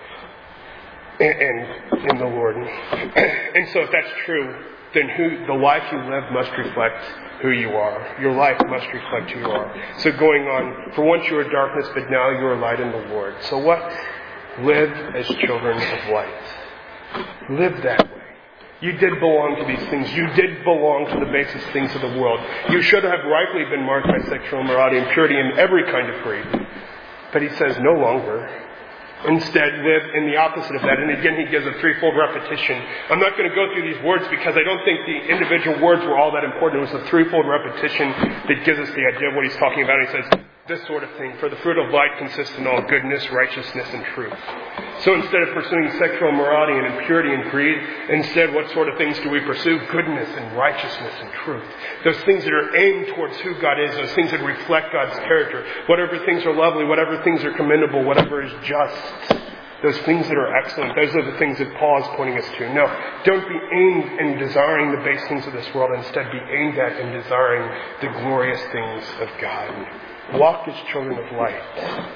And in the Lord. And so if that's true, then who the life you live must reflect who you are. Your life must reflect who you are. So going on, for once you were darkness, but now you are light in the Lord. So what? Live as children of light. Live that way. You did belong to these things. You did belong to the basis things of the world. You should have rightly been marked by sexual immorality, impurity, and every kind of greed. But he says no longer. Instead, live in the opposite of that. And again, he gives a threefold repetition. I'm not going to go through these words because I don't think the individual words were all that important. It was a threefold repetition that gives us the idea of what he's talking about. He says, this sort of thing. For the fruit of light consists in all goodness, righteousness, and truth. So instead of pursuing sexual immorality and impurity and greed, instead what sort of things do we pursue? Goodness and righteousness and truth. Those things that are aimed towards who God is, those things that reflect God's character. Whatever things are lovely, whatever things are commendable, whatever is just. Those things that are excellent, those are the things that Paul is pointing us to. No, don't be aimed in desiring the base things of this world. Instead, be aimed at and desiring the glorious things of God. Walk as children of light.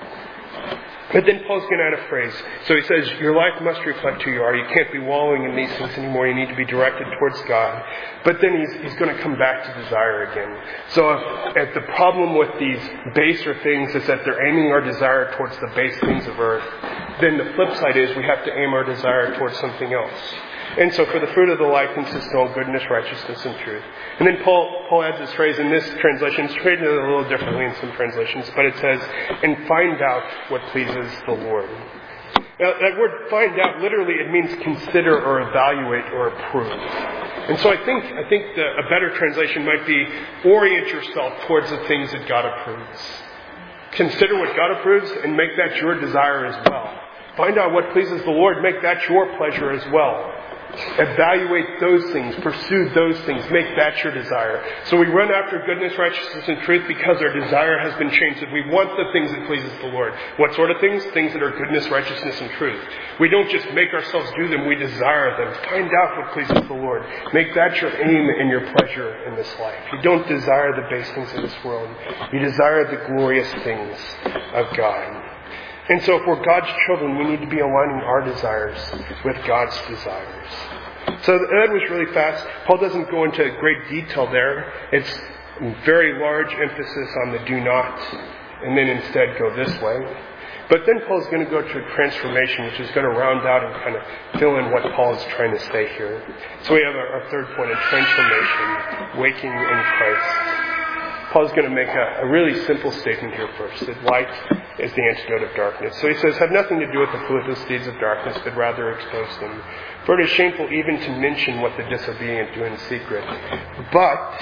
But then Paul's going to add a phrase. So he says, your life must reflect who you are. You can't be wallowing in these things anymore. You need to be directed towards God. But then he's, he's going to come back to desire again. So if, if the problem with these baser things is that they're aiming our desire towards the base things of earth, then the flip side is we have to aim our desire towards something else. And so for the fruit of the light consists in all goodness, righteousness, and truth. And then Paul, Paul adds this phrase in this translation. It's translated a little differently in some translations, but it says, and find out what pleases the Lord. Now, that word find out, literally, it means consider or evaluate or approve. And so I think, I think the, a better translation might be orient yourself towards the things that God approves. Consider what God approves and make that your desire as well. Find out what pleases the Lord. Make that your pleasure as well. Evaluate those things. Pursue those things. Make that your desire. So we run after goodness, righteousness, and truth because our desire has been changed. That we want the things that pleases the Lord. What sort of things? Things that are goodness, righteousness, and truth. We don't just make ourselves do them. We desire them. Find out what pleases the Lord. Make that your aim and your pleasure in this life. You don't desire the base things of this world. You desire the glorious things of God. And so if we're God's children, we need to be aligning our desires with God's desires. So that was really fast. Paul doesn't go into great detail there. It's very large emphasis on the do not, and then instead go this way. But then Paul's going to go to a transformation, which is going to round out and kind of fill in what Paul is trying to say here. So we have our third point of transformation, waking in Christ. Paul's going to make a, a really simple statement here first, that light is the antidote of darkness. So he says, have nothing to do with the fruitless deeds of darkness, but rather expose them. For it is shameful even to mention what the disobedient do in secret. But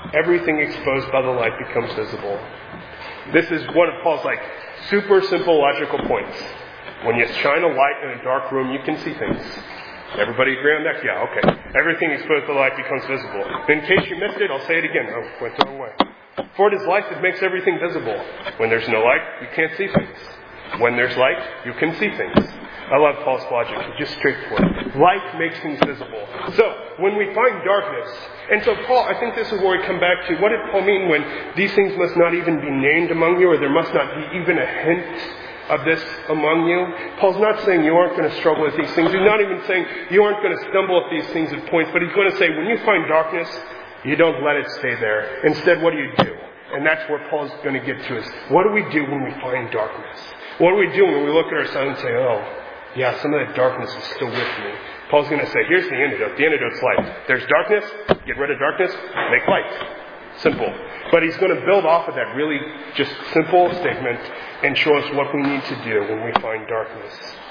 everything exposed by the light becomes visible. This is one of Paul's like super simple logical points. When you shine a light in a dark room, you can see things. Everybody agree on that? Yeah, okay. Everything exposed to the light becomes visible. In case you missed it, I'll say it again. Oh, went the wrong way. For it is light that makes everything visible. When there's no light, you can't see things. When there's light, you can see things. I love Paul's logic. It's just straightforward. Light makes things visible. So, when we find darkness, and so Paul, I think this is where we come back to, what did Paul mean when these things must not even be named among you, or there must not be even a hint of this among you? Paul's not saying you aren't going to struggle with these things. He's not even saying you aren't going to stumble at these things at points, but he's going to say when you find darkness, you don't let it stay there. Instead, what do you do? And that's where Paul's going to get to is, what do we do when we find darkness? What do we do when we look at ourselves and say, oh, yeah, some of that darkness is still with me? Paul's going to say, here's the antidote. The antidote's light. There's darkness. Get rid of darkness. Make light. Simple. But he's going to build off of that really just simple statement and show us what we need to do when we find darkness.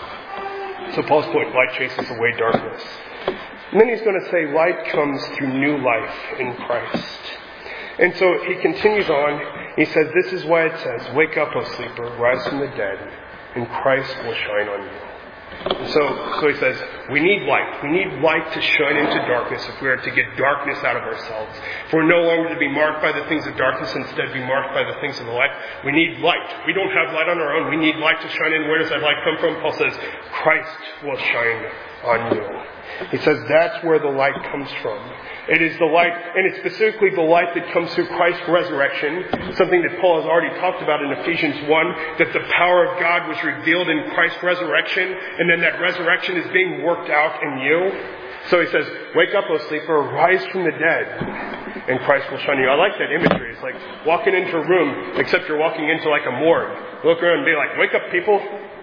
So Paul's point, light chases away darkness. And then he's going to say light comes through new life in Christ. And so he continues on. He says, this is why it says, wake up, O sleeper, rise from the dead, and Christ will shine on you. So, so he says, we need light. We need light to shine into darkness if we are to get darkness out of ourselves. If we're no longer to be marked by the things of darkness, instead be marked by the things of the light, we need light. We don't have light on our own. We need light to shine in. Where does that light come from? Paul says, Christ will shine on you. He says that's where the light comes from. It is the light, and it's specifically the light that comes through Christ's resurrection, something that Paul has already talked about in Ephesians one, that the power of God was revealed in Christ's resurrection, and then that resurrection is being worked out in you. So he says, wake up, O sleeper, rise from the dead, and Christ will shine on you. I like that imagery. It's like walking into a room, except you're walking into like a morgue. Look around and be like, wake up, people.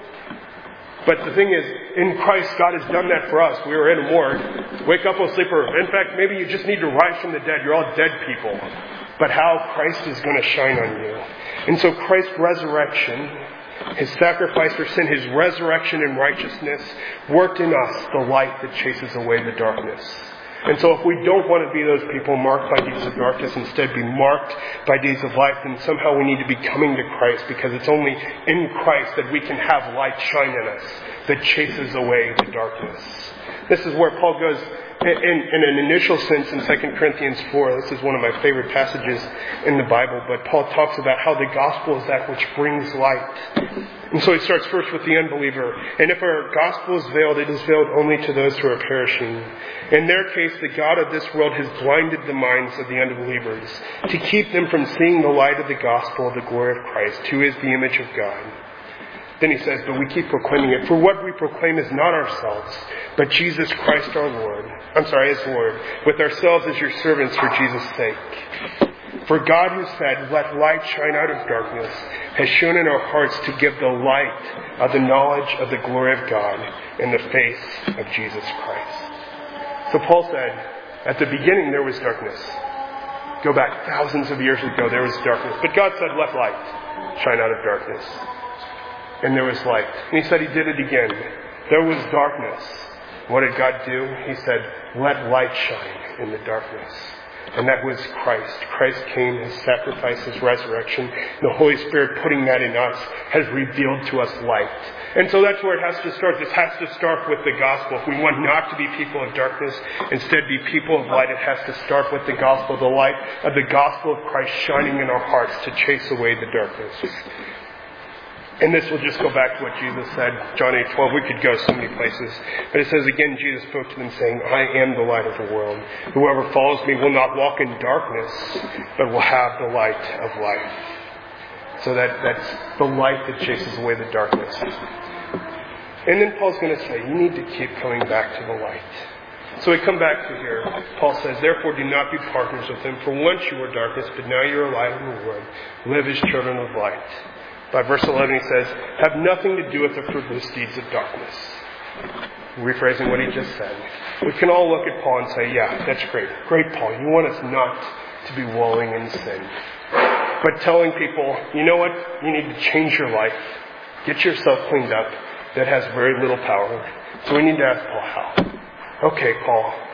But the thing is, in Christ, God has done that for us. We were in a morgue. Wake up, O sleeper. In fact, maybe you just need to rise from the dead. You're all dead people. But how Christ is going to shine on you. And so Christ's resurrection, His sacrifice for sin, His resurrection in righteousness, worked in us the light that chases away the darkness. And so if we don't want to be those people marked by deeds of darkness, instead be marked by deeds of light, then somehow we need to be coming to Christ, because it's only in Christ that we can have light shine in us that chases away the darkness. This is where Paul goes in, in an initial sense in Second Corinthians four. This is one of my favorite passages in the Bible, but Paul talks about how the gospel is that which brings light. And so he starts first with the unbeliever. And if our gospel is veiled, it is veiled only to those who are perishing. In their case, the God of this world has blinded the minds of the unbelievers to keep them from seeing the light of the gospel of the glory of Christ, who is the image of God. Then he says, but we keep proclaiming it. For what we proclaim is not ourselves, but Jesus Christ our Lord. I'm sorry, as Lord, with ourselves as your servants for Jesus' sake. For God, who said, let light shine out of darkness, has shone in our hearts to give the light of the knowledge of the glory of God in the face of Jesus Christ. So Paul said, at the beginning there was darkness. Go back thousands of years ago, there was darkness. But God said, let light shine out of darkness. And there was light. And He said He did it again. There was darkness. What did God do? He said, let light shine in the darkness. And that was Christ. Christ came, His sacrifice, His resurrection. The Holy Spirit putting that in us has revealed to us light. And so that's where it has to start. This has to start with the gospel. If we want not to be people of darkness, instead be people of light, it has to start with the gospel, the light of the gospel of Christ shining in our hearts to chase away the darkness. And this will just go back to what Jesus said, John eight twelve. We could go so many places. But it says, again, Jesus spoke to them saying, I am the light of the world. Whoever follows me will not walk in darkness, but will have the light of life. So that, that's the light that chases away the darkness. And then Paul's going to say, you need to keep coming back to the light. So we come back to here. Paul says, therefore do not be partners with him. For once you were darkness, but now you are light in the world. Live as children of light. By verse eleven, he says, have nothing to do with the fruitless deeds of darkness. Rephrasing what he just said. We can all look at Paul and say, yeah, that's great. Great, Paul. You want us not to be wallowing in sin. But telling people, you know what? You need to change your life. Get yourself cleaned up. That has very little power. So we need to ask Paul, how? Okay, Paul,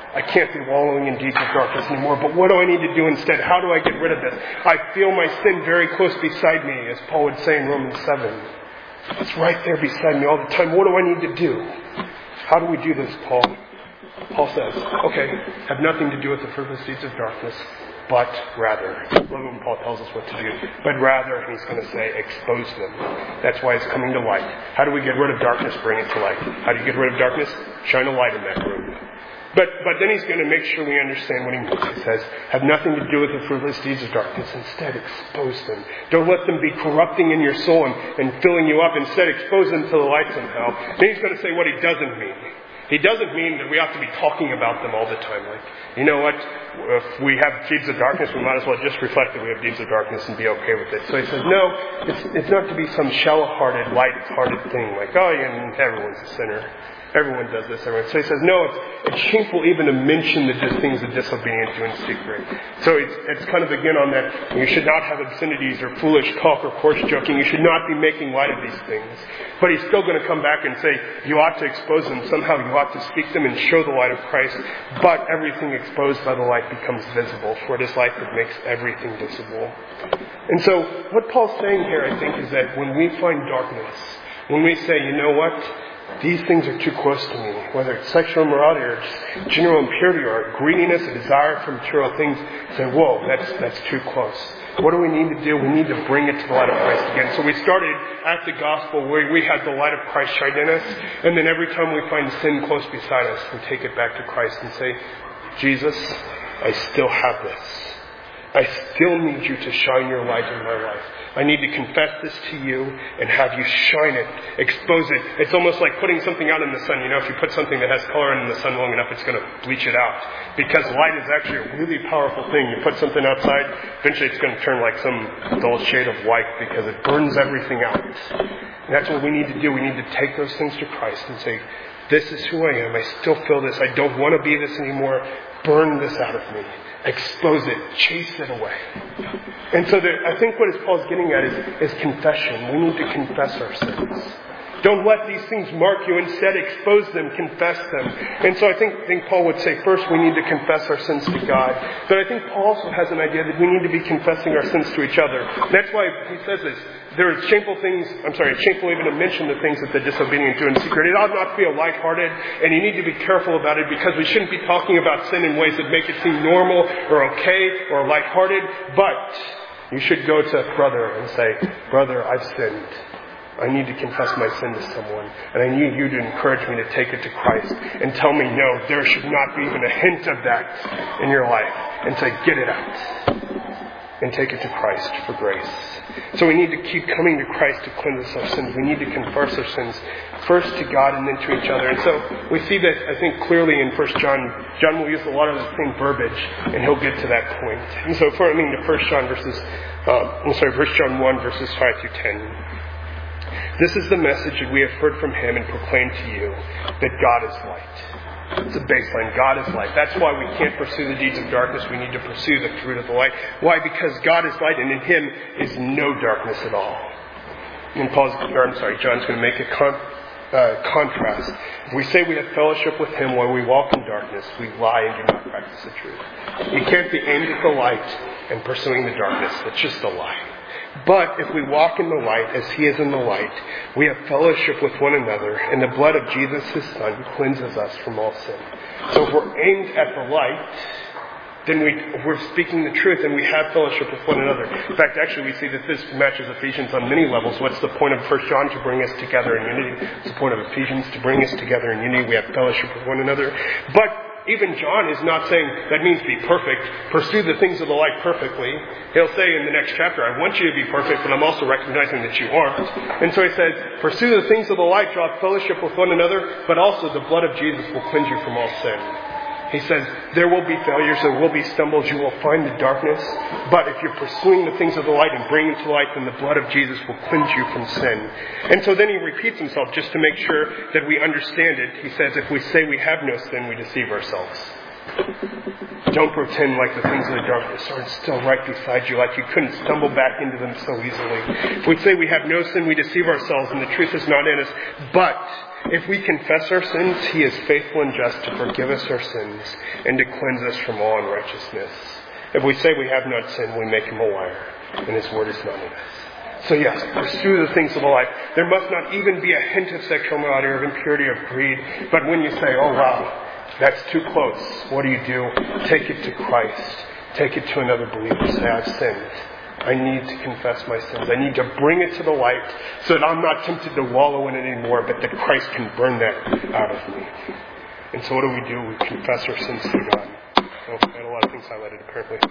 I can't be wallowing in deeds of darkness anymore, but what do I need to do instead? How do I get rid of this? I feel my sin very close beside me, as Paul would say in Romans seven. It's right there beside me all the time. What do I need to do? How do we do this, Paul? Paul says, okay, have nothing to do with the frivolous deeds of darkness, but rather, I love when Paul tells us what to do, but rather, he's going to say, expose them. That's why it's coming to light. How do we get rid of darkness? Bring it to light. How do you get rid of darkness? Shine a light in that room. But but then he's going to make sure we understand what he means. He says, have nothing to do with the frivolous deeds of darkness. Instead, expose them. Don't let them be corrupting in your soul and, and filling you up. Instead, expose them to the light somehow. Then he's going to say what he doesn't mean. He doesn't mean that we have to be talking about them all the time. Like, you know what? If we have deeds of darkness, we might as well just reflect that we have deeds of darkness and be okay with it. So he says, no, it's, it's not to be some shallow-hearted, light-hearted thing. Like, oh, yeah, everyone's a sinner. Everyone does this. Everyone. So he says, no, it's, it's shameful even to mention the dis- things of disobedience do in secret. So it's, it's kind of again on that, you should not have obscenities or foolish talk or coarse joking. You should not be making light of these things. But he's still going to come back and say, you ought to expose them. Somehow you ought to speak them and show the light of Christ. But everything exposed by the light becomes visible. For it is light that makes everything visible. And so what Paul's saying here, I think, is that when we find darkness, when we say, you know what? These things are too close to me, whether it's sexual immorality or just general impurity or greediness, a desire for material things, say, whoa, that's that's too close. What do we need to do? We need to bring it to the light of Christ again. So we started at the gospel where we had the light of Christ shine in us, and then every time we find sin close beside us, we take it back to Christ and say, Jesus, I still have this. I still need you to shine your light in my life. I need to confess this to you and have you shine it, expose it. It's almost like putting something out in the sun. You know, if you put something that has color in the sun long enough, it's going to bleach it out. Because light is actually a really powerful thing. You put something outside, eventually it's going to turn like some dull shade of white because it burns everything out. And that's what we need to do. We need to take those things to Christ and say, this is who I am. I still feel this. I don't want to be this anymore. Burn this out of me. Expose it. Chase it away. And so there, I think what Paul's getting at is, is confession. We need to confess our sins. Don't let these things mark you. Instead, expose them, confess them. And so I think, think Paul would say, first, we need to confess our sins to God. But I think Paul also has an idea that we need to be confessing our sins to each other. And that's why he says this. There are shameful things, I'm sorry, it's shameful even to mention the things that the disobedient do in secret. It ought not feel lighthearted, and you need to be careful about it because we shouldn't be talking about sin in ways that make it seem normal or okay or lighthearted. But you should go to a brother and say, brother, I've sinned. I need to confess my sin to someone. And I need you to encourage me to take it to Christ and tell me, no, there should not be even a hint of that in your life. And say, get it out. And take it to Christ for grace. So we need to keep coming to Christ to cleanse us of our sins. We need to confess our sins first to God and then to each other. And so we see that, I think, clearly in First John. John will use a lot of the same verbiage, and he'll get to that point. And so for I mean to First John verses, uh, I'm sorry, First John one verses five through ten. This is the message that we have heard from him and proclaimed to you, that God is light. It's a baseline. God is light. That's why we can't pursue the deeds of darkness. We need to pursue the fruit of the light. Why? Because God is light, and in him is no darkness at all. And Paul's, or I'm sorry, John's going to make a con, uh, contrast. If we say we have fellowship with him while we walk in darkness, we lie and do not practice the truth. You can't be aimed at the light and pursuing the darkness. It's just a lie. But if we walk in the light as he is in the light, we have fellowship with one another, and the blood of Jesus, his Son, cleanses us from all sin. So if we're aimed at the light, then we, we're speaking the truth and we have fellowship with one another. In fact, actually, we see that this matches Ephesians on many levels. What's the point of First John? To bring us together in unity. It's the point of Ephesians to bring us together in unity. We have fellowship with one another. But even John is not saying that means be perfect. Pursue the things of the light perfectly. He'll say in the next chapter, I want you to be perfect, but I'm also recognizing that you aren't. And so he says, pursue the things of the light, draw fellowship with one another, but also the blood of Jesus will cleanse you from all sin. He says, there will be failures, there will be stumbles, you will find the darkness, but if you're pursuing the things of the light and bringing it to light, then the blood of Jesus will cleanse you from sin. And so then he repeats himself just to make sure that we understand it. He says, if we say we have no sin, we deceive ourselves. Don't pretend like the things of the darkness aren't still right beside you, like you couldn't stumble back into them so easily. If we say we have no sin, we deceive ourselves and the truth is not in us. But if we confess our sins, He is faithful and just to forgive us our sins and to cleanse us from all unrighteousness. If we say we have not sinned, we make Him a liar, and His word is not in us. So yes, pursue the things of life. There must not even be a hint of sexual immorality or of impurity or greed. But when you say, oh wow, that's too close, what do you do? Take it to Christ. Take it to another believer. Say, I've sinned. I need to confess my sins. I need to bring it to the light so that I'm not tempted to wallow in it anymore, but that Christ can burn that out of me. And so what do we do? We confess our sins to God. Oh, I had a lot of things highlighted apparently.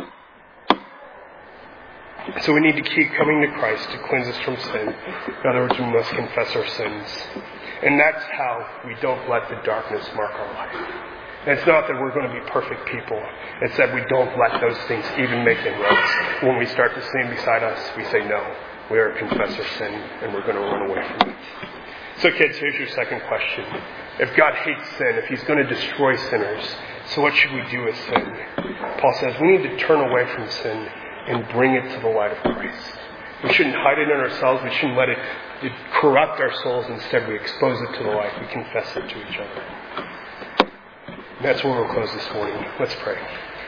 So we need to keep coming to Christ to cleanse us from sin. In other words, we must confess our sins. And that's how we don't let the darkness mark our life. And it's not that we're going to be perfect people. It's that we don't let those things even make inroads. When we start to sin beside us, we say, no, we are confess our sin, and we're going to run away from it. So kids, here's your second question. If God hates sin, if He's going to destroy sinners, so what should we do with sin? Paul says we need to turn away from sin and bring it to the light of Christ. We shouldn't hide it in ourselves. We shouldn't let it, it corrupt our souls. Instead, we expose it to the light. We confess it to each other. And that's where we'll close this morning. Let's pray.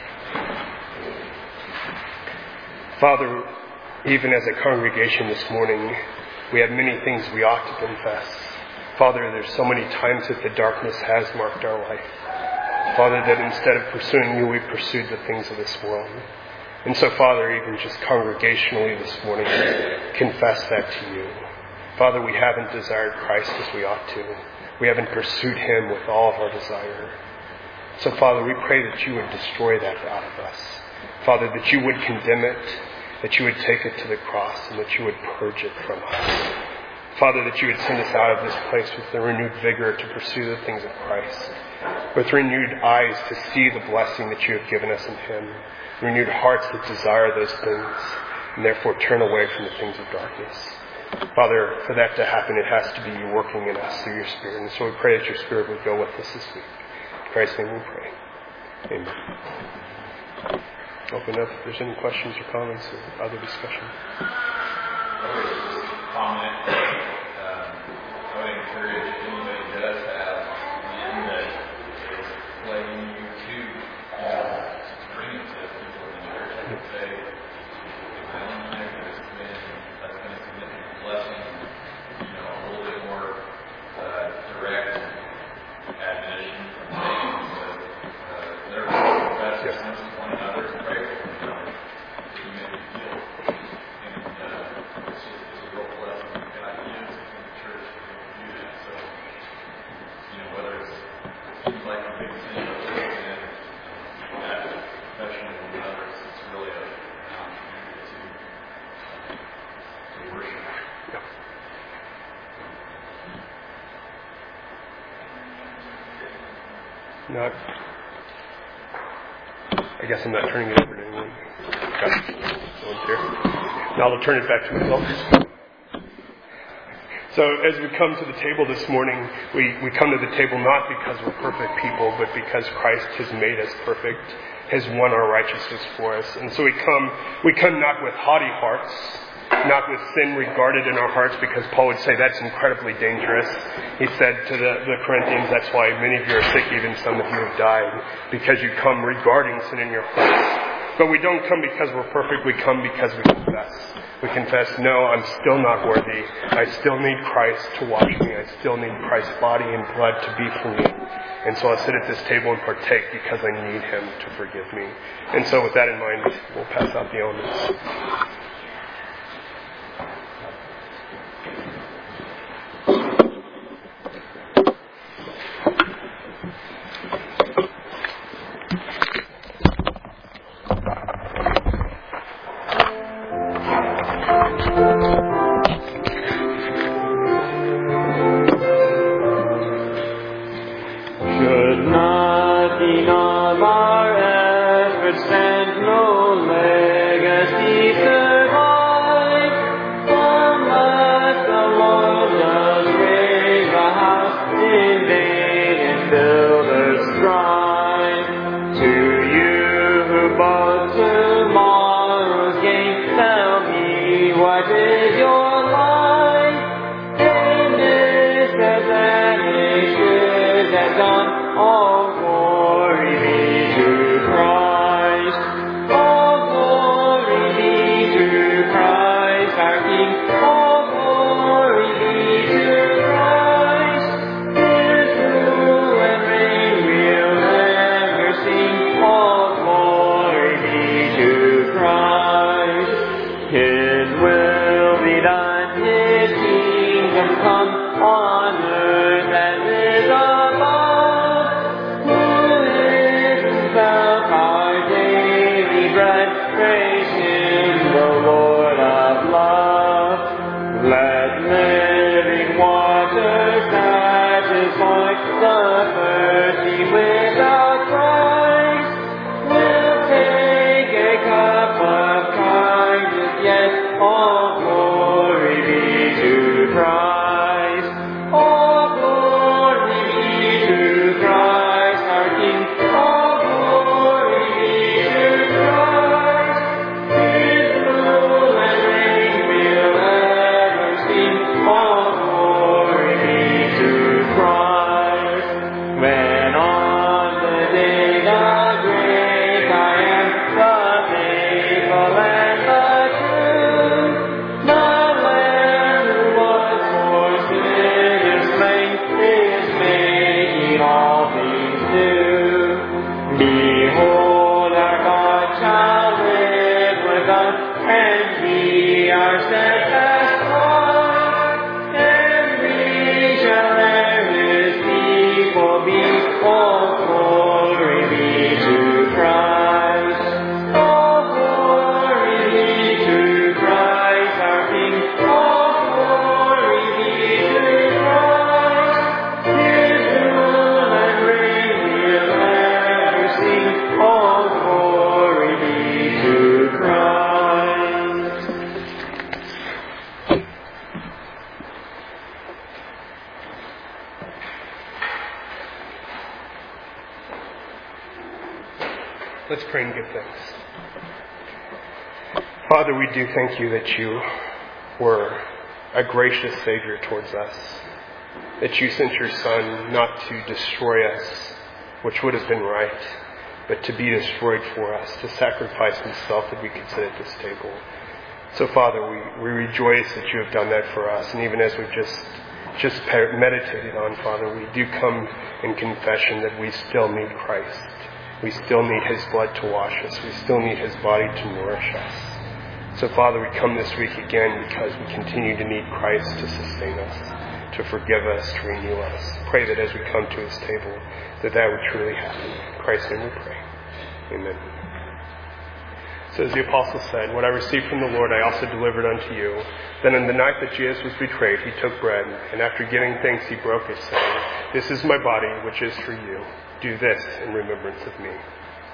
Father, even as a congregation this morning, we have many things we ought to confess. Father, there's so many times that the darkness has marked our life. Father, that instead of pursuing You, we pursued the things of this world. And so, Father, even just congregationally this morning, confess that to You. Father, we haven't desired Christ as we ought to. We haven't pursued Him with all of our desire. So, Father, we pray that You would destroy that out of us. Father, that You would condemn it, that You would take it to the cross, and that You would purge it from us. Father, that You would send us out of this place with a renewed vigor to pursue the things of Christ, with renewed eyes to see the blessing that You have given us in Him, renewed hearts that desire those things, and therefore turn away from the things of darkness. Father, for that to happen, it has to be You working in us through Your Spirit. And so we pray that Your Spirit would go with us this week. In Christ's name we pray. Amen. Open up if there's any questions or comments or other discussion. Comment. Um, I would encourage if anybody does have men that is plaguing you to uh, bring it to people in the church. I would say, if I don't think it's been that's going to commit to blessing, you know, a little bit more uh, direct admonition from James. But uh, they're confess your sins to one another and pray for one another that you may be healed. And uh, it's just it's a real blessing that God gives in the church to do that. So, you know, whether it's it seems like a big sin or a little sin, that confession of one another, it's, it's really a, an opportunity to uh, to worship. Yeah. Not. I guess I'm not turning it over to anyone. Okay. No one's here. Now I'll turn it back to myself. So as we come to the table this morning, we, we come to the table not because we're perfect people, but because Christ has made us perfect, has won our righteousness for us. And so we come, we come not with haughty hearts, not with sin regarded in our hearts, because Paul would say that's incredibly dangerous. He said to the, the Corinthians, that's why many of you are sick, even some of you have died, because you come regarding sin in your hearts. But we don't come because we're perfect, we come because we confess. We confess, no, I'm still not worthy. I still need Christ to wash me. I still need Christ's body and blood to be for me. And so I'll sit at this table and partake because I need Him to forgive me. And so with that in mind, we'll pass out the elements. Builders strive. praise Him, the Lord of love. Let living waters satisfy the thirsty without price. We'll take a cup of kindness, yet all glory be to Christ. All glory be to Christ, our King. All glory be to Christ. His rule and reign will ever sing. All glory be to Christ. When on the day the great I am, the faithful and the true, the Lamb who was for sinners slain is making all things new. Behold, our God shall live with us, and be our steadfast rock, and we shall hear His people be. All glory be to Christ. All glory be to Christ, our King. All glory be to Christ. His rule and reign will ever sing. All glory be to Christ. Let's pray and give thanks. Father, we do thank you that you were a gracious Savior towards us, that you sent your Son not to destroy us, which would have been right, but to be destroyed for us, to sacrifice himself that we could sit at this table. So, Father, we, we rejoice that you have done that for us, and even as we've just just meditated on, Father, we do come in confession that we still need Christ. We still need his blood to wash us. We still need his body to nourish us. So, Father, we come this week again because we continue to need Christ to sustain us, to forgive us, to renew us. Pray that as we come to his table, that that would truly happen. In Christ's name we pray. Amen. So as the apostle said, what I received from the Lord I also delivered unto you. Then on the night that Jesus was betrayed, he took bread, and after giving thanks he broke it, saying, This is my body, which is for you. Do this in remembrance of me.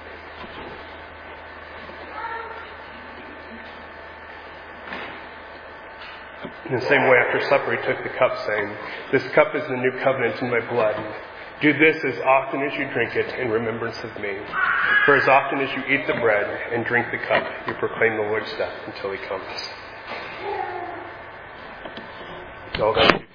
In the same way, after supper, he took the cup, saying, This cup is the new covenant in my blood. Do this as often as you drink it in remembrance of me. For as often as you eat the bread and drink the cup, you proclaim the Lord's death until he comes. So